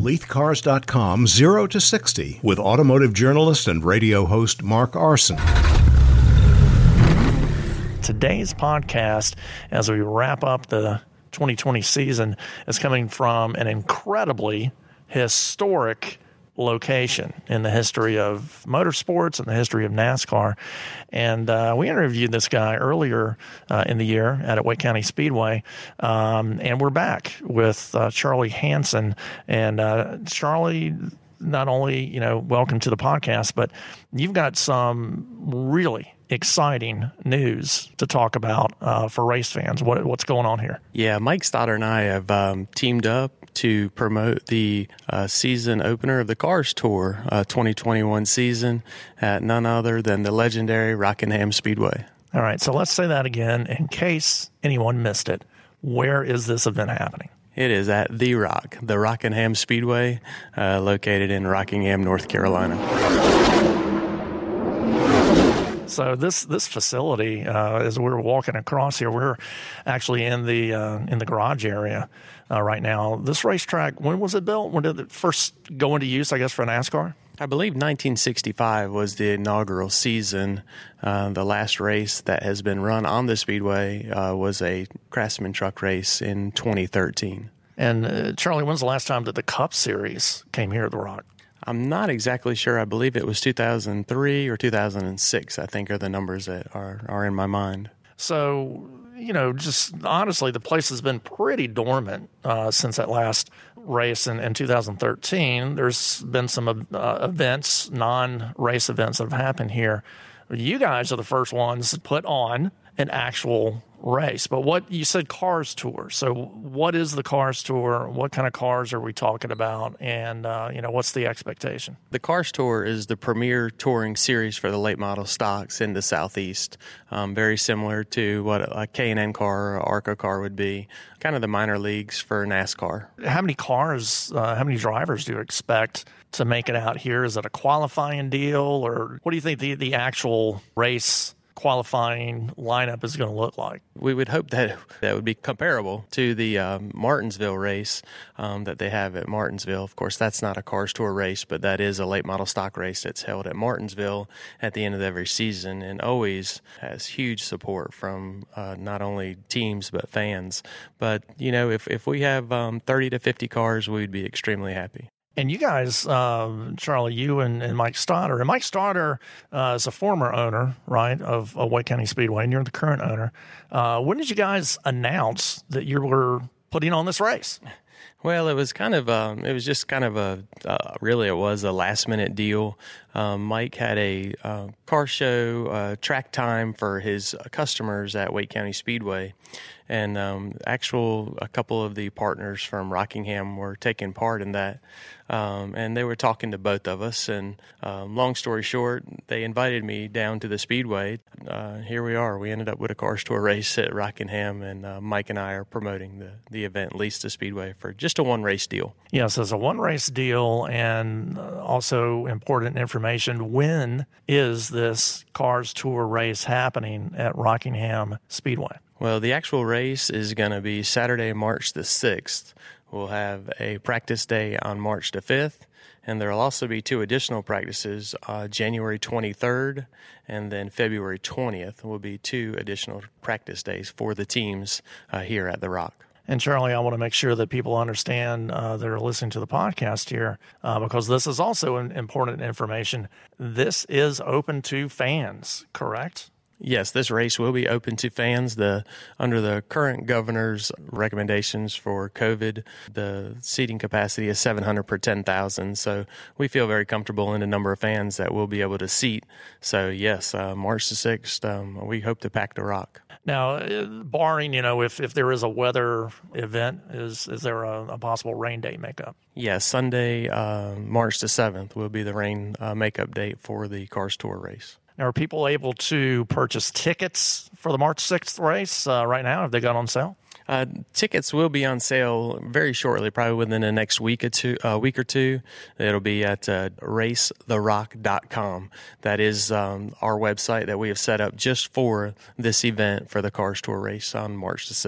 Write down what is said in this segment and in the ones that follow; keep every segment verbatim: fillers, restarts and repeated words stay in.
Leith Cars dot com, zero to sixty, with automotive journalist and radio host Mark Arson. Today's podcast, as we wrap up the twenty twenty season, is coming from an incredibly historic location in the history of motorsports and the history of NASCAR. And uh, we interviewed this guy earlier uh, in the year at Wake County Speedway. Um, and we're back with uh, Charlie Hanson. And uh, Charlie, not only, you know, welcome to the podcast, but you've got some really exciting news to talk about uh, for race fans. What, what's going on here? Yeah, Mike Stoddard and I have um, teamed up to promote the uh, season opener of the Cars Tour uh, twenty twenty-one season at none other than the legendary Rockingham Speedway. All right, so let's say that again in case anyone missed it. Where is this event happening? It is at The Rock, the Rockingham Speedway, uh, located in Rockingham, North Carolina. So this this facility, uh, as we're walking across here, we're actually in the uh, in the garage area uh, right now. This racetrack, when was it built? When did it first go into use, I guess, for NASCAR? I believe nineteen sixty-five was the inaugural season. Uh, the last race that has been run on the Speedway uh, was a Craftsman truck race in twenty thirteen. And uh, Charlie, when's the last time that the Cup Series came here at The Rock? I'm not exactly sure. I believe it was two thousand three or two thousand six, I think, are the numbers that are, are in my mind. So, you know, just honestly, the place has been pretty dormant uh, since that last race in, in two thousand thirteen. There's been some uh, events, non-race events that have happened here. You guys are the first ones to put on an actual race. But what you said, Cars Tour. So what is the Cars Tour? What kind of cars are we talking about? And, uh, you know, what's the expectation? The Cars Tour is the premier touring series for the late model stocks in the Southeast. Um, very similar to what a K and N car or ARCA car would be. Kind of the minor leagues for NASCAR. How many cars, uh, how many drivers do you expect to make it out here? Is it a qualifying deal? Or what do you think the, the actual race qualifying lineup is going to look like? We would hope that that would be comparable to the um, Martinsville race um, that they have at Martinsville. Of course, that's not a Cars Tour race, but that is a late model stock race that's held at Martinsville at the end of every season and always has huge support from uh, not only teams but fans. But, you know, if, if we have um, thirty to fifty cars, we'd be extremely happy. And you guys, um, Charlie, you and, and Mike Stoddard, and Mike Stoddard uh, is a former owner, right, of, of Wake County Speedway, and you're the current owner. Uh, when did you guys announce that you were putting on this race? Well, it was kind of, um, it was just kind of a, uh, really it was a last minute deal. Um, Mike had a uh, car show uh, track time for his customers at Wake County Speedway. And um, actual, a couple of the partners from Rockingham were taking part in that. Um, and they were talking to both of us. And um, long story short, they invited me down to the Speedway. Uh, here we are. We ended up with a Cars Tour race at Rockingham. And uh, Mike and I are promoting the, the event, Lease to Speedway, for just a one race deal. Yes, it's a one race deal. And also important information. When is this Cars Tour race happening at Rockingham Speedway? Well, the actual race is going to be Saturday, March the sixth. We'll have a practice day on March the fifth, and there will also be two additional practices, uh, January twenty-third and then February twentieth will be two additional practice days for the teams uh, here at The Rock. And Charlie, I want to make sure that people understand uh, that are listening to the podcast here, uh, because this is also an important information. This is open to fans, correct? Yes, this race will be open to fans. The under the current governor's recommendations for COVID, the seating capacity is seven hundred per ten thousand. So we feel very comfortable in the number of fans that we'll be able to seat. So yes, uh, March the sixth, um, we hope to pack The Rock. Now, barring, you know, if, if there is a weather event, is is there a, a possible rain day makeup? Yes, Sunday, uh, March the seventh will be the rain uh, makeup date for the Cars Tour race. Now, are people able to purchase tickets for the March sixth race uh, right now? Have they got on sale? Uh, tickets will be on sale very shortly, probably within the next week or two. Uh, week or two, it'll be at uh, race the rock dot com. That is um, our website that we have set up just for this event for the Cars Tour race on March the sixth.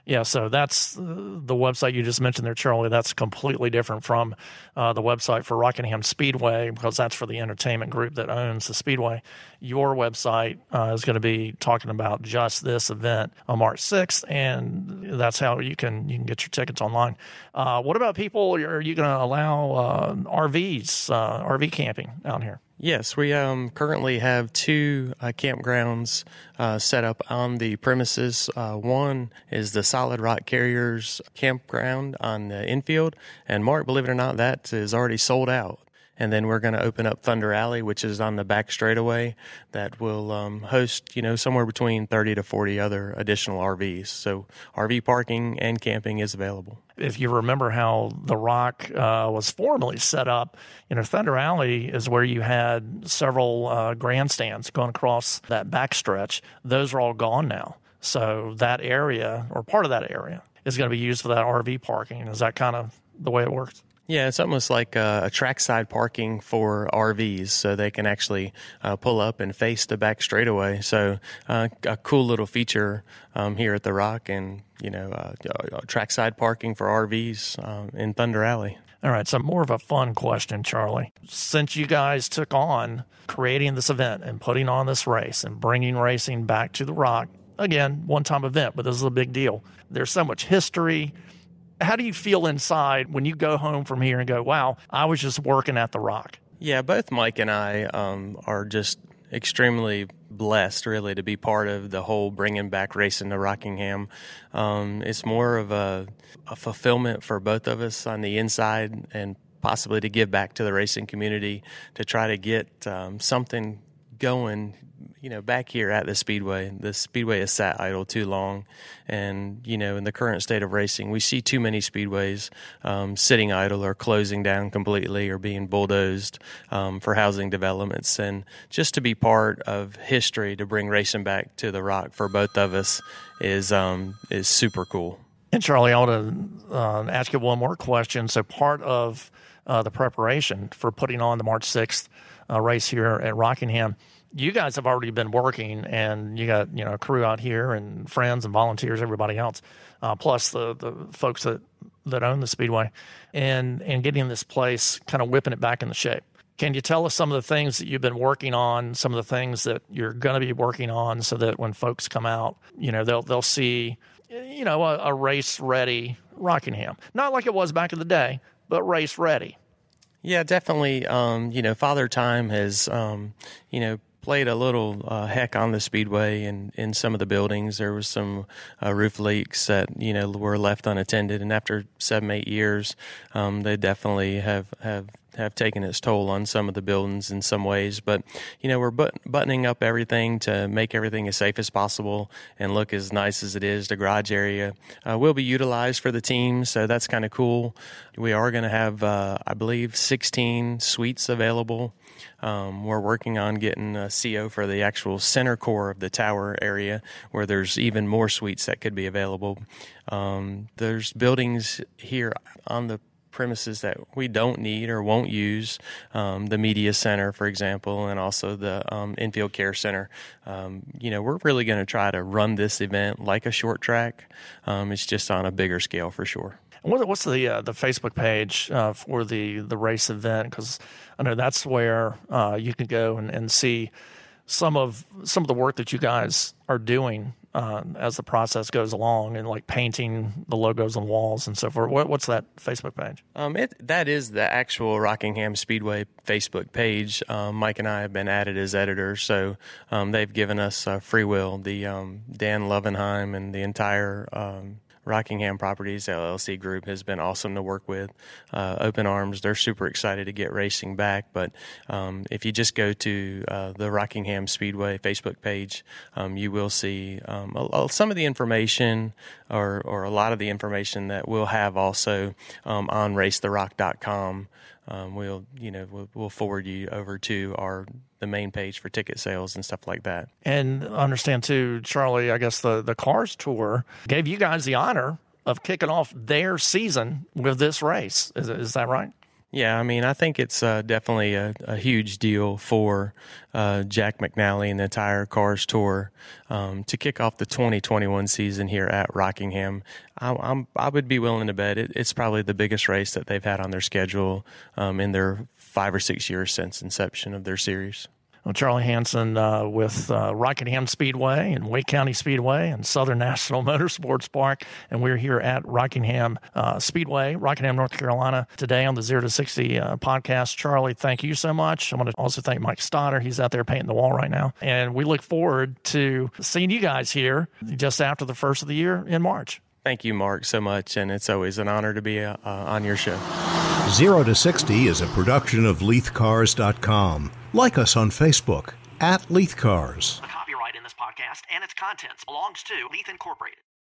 Yeah, so that's uh, the website you just mentioned there, Charlie. That's completely different from uh, the website for Rockingham Speedway, because that's for the entertainment group that owns the Speedway. Your website uh, is going to be talking about just this event on March sixth, and that's how you can you can get your tickets online. Uh, what about people? Are you going to allow uh, R Vs, uh, R V camping out here? Yes, we um, currently have two uh, campgrounds uh, set up on the premises. Uh, one is the Solid Rock Carriers campground on the infield, and Mark, believe it or not, that is already sold out. And then we're going to open up Thunder Alley, which is on the back straightaway, that will um, host, you know, somewhere between thirty to forty other additional R Vs. So R V parking and camping is available. If you remember how the Rock uh, was formerly set up, you know, Thunder Alley is where you had several uh, grandstands going across that backstretch. Those are all gone now. So that area, or part of that area, is going to be used for that R V parking. Is that kind of the way it works? Yeah, it's almost like a, a trackside parking for R Vs, so they can actually uh, pull up and face the back straightaway. So uh, a cool little feature um, here at the Rock, and you know, uh, uh, trackside parking for R Vs uh, in Thunder Alley. All right, so more of a fun question, Charlie. Since you guys took on creating this event and putting on this race and bringing racing back to the Rock, again, one-time event, but this is a big deal. There's so much history. How do you feel inside when you go home from here and go, wow, I was just working at the Rock? Yeah, both Mike and I um, are just extremely blessed, really, to be part of the whole bringing back racing to Rockingham. Um, it's more of a, a fulfillment for both of us on the inside, and possibly to give back to the racing community, to try to get um, something going, you know, back here at the Speedway. The Speedway has sat idle too long, and, you know, in the current state of racing, we see too many Speedways um, sitting idle or closing down completely or being bulldozed um, for housing developments. And just to be part of history, to bring racing back to the Rock for both of us is um, is super cool. And Charlie, I want to uh, ask you one more question. So part of uh, the preparation for putting on the March sixth uh, race here at Rockingham, you guys have already been working, and you got, you know, a crew out here and friends and volunteers, everybody else, uh, plus the, the folks that, that own the Speedway, and, and getting this place, kind of whipping it back into shape. Can you tell us some of the things that you've been working on, some of the things that you're going to be working on, so that when folks come out, you know, they'll they'll see, you know, a, a race-ready Rockingham. Not like it was back in the day, but race-ready. Yeah, definitely. Um, you know, Father Time has, um, you know, played a little uh, heck on the Speedway, and in some of the buildings there was some uh, roof leaks that, you know, were left unattended, and after seven, eight years, um, they definitely have, have have taken its toll on some of the buildings in some ways. But, you know, we're but- buttoning up everything to make everything as safe as possible and look as nice as it is. The garage area uh, will be utilized for the team, so that's kind of cool. We are going to have, uh, I believe, sixteen suites available. Um, we're working on getting a C O for the actual center core of the tower area, where there's even more suites that could be available. Um, there's buildings here on the premises that we don't need or won't use, um, the media center, for example, and also the um, infield care center. Um, you know, we're really going to try to run this event like a short track. Um, it's just on a bigger scale for sure. What's the uh, the Facebook page uh, for the, the race event? Because I know that's where uh, you can go and, and see some of some of the work that you guys are doing uh, as the process goes along, and like painting the logos on walls and so forth. What, what's that Facebook page? Um, it, that is the actual Rockingham Speedway Facebook page. Um, Mike and I have been added as editors, so um, they've given us uh, free will. The um, Dan Lovenheim and the entire um, Rockingham Properties L L C group has been awesome to work with. Uh, open arms. They're super excited to get racing back. But um, if you just go to uh, the Rockingham Speedway Facebook page, um, you will see um, a, a, some of the information, or, or a lot of the information that we'll have also um, on race the rock dot com. Um, we'll, you know, we'll, we'll forward you over to our the main page for ticket sales and stuff like that. And understand too, Charlie, I guess the, the Cars Tour gave you guys the honor of kicking off their season with this race. Is, is that right? Yeah, I mean, I think it's uh, definitely a, a huge deal for uh, Jack McNally and the entire Cars Tour um, to kick off the twenty twenty-one season here at Rockingham. I, I'm, I would be willing to bet it, it's probably the biggest race that they've had on their schedule um, in their five or six years since inception of their series. Well, Charlie Hanson uh, with uh, Rockingham Speedway and Wake County Speedway and Southern National Motorsports Park. And we're here at Rockingham uh, Speedway, Rockingham, North Carolina, today on the zero to sixty uh, podcast. Charlie, thank you so much. I want to also thank Mike Stoddard. He's out there painting the wall right now. And we look forward to seeing you guys here just after the first of the year in March. Thank you, Mark, so much. And it's always an honor to be uh, on your show. zero to sixty is a production of Leith Cars dot com. Like us on Facebook at Leith Cars. The copyright in this podcast and its contents belongs to Leith Incorporated.